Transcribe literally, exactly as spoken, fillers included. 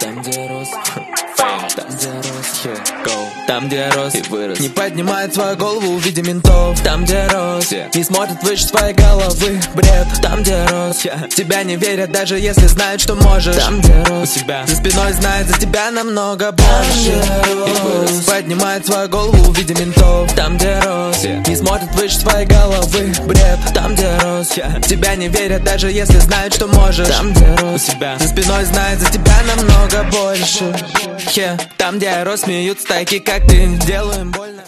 Там, где рос, там, где рос, yeah, go. Там, где рос и вырос, не поднимает свою голову, увидя ментов. Там, где рос, yeah, не смотрит выше своей головы, бред. Там, где рос, yeah, тебя не верят, даже если знают, что можешь. Там, где рос, у себя за спиной знает за тебя намного больше. И вырос, поднимает свою голову, увидя ментов. Там, где рос, yeah, не смотрит выше своей головы, бред. Там, где рос, yeah, тебя не верят, даже если знают, что можешь. Там, где рос, у себя за спиной знает за тебя намного больше. Yeah. Там, где я рос, смеются такие, как ты, делаем больно.